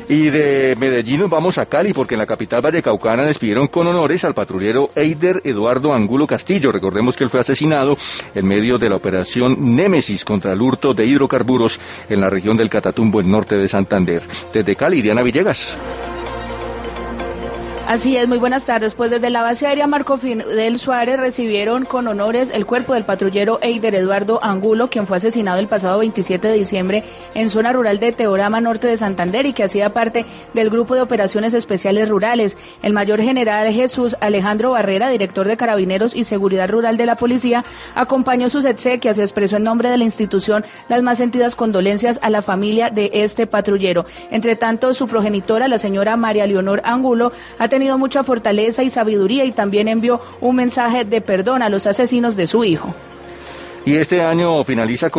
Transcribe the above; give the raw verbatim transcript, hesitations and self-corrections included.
Y de Medellín nos vamos a Cali, porque en la capital vallecaucana despidieron con honores al patrullero Eider Eduardo Angulo Castillo. Recordemos que él fue asesinado en medio de la operación Némesis contra el hurto de hidrocarburos en la región del Catatumbo, en norte de Santander. Desde Cali, Diana Villegas. Así es, muy buenas tardes. Pues desde la base aérea Marco Fidel Suárez recibieron con honores el cuerpo del patrullero Eider Eduardo Angulo, quien fue asesinado el pasado veintisiete de diciembre en zona rural de Teorama, norte de Santander, y que hacía parte del Grupo de Operaciones Especiales Rurales. El mayor general Jesús Alejandro Barrera, director de Carabineros y Seguridad Rural de la Policía, acompañó sus exequias y expresó en nombre de la institución las más sentidas condolencias a la familia de este patrullero. Entre tanto, su progenitora, la señora María Leonor Angulo, ha tenido mucha fortaleza y sabiduría, y también envió un mensaje de perdón a los asesinos de su hijo. Y este año finaliza con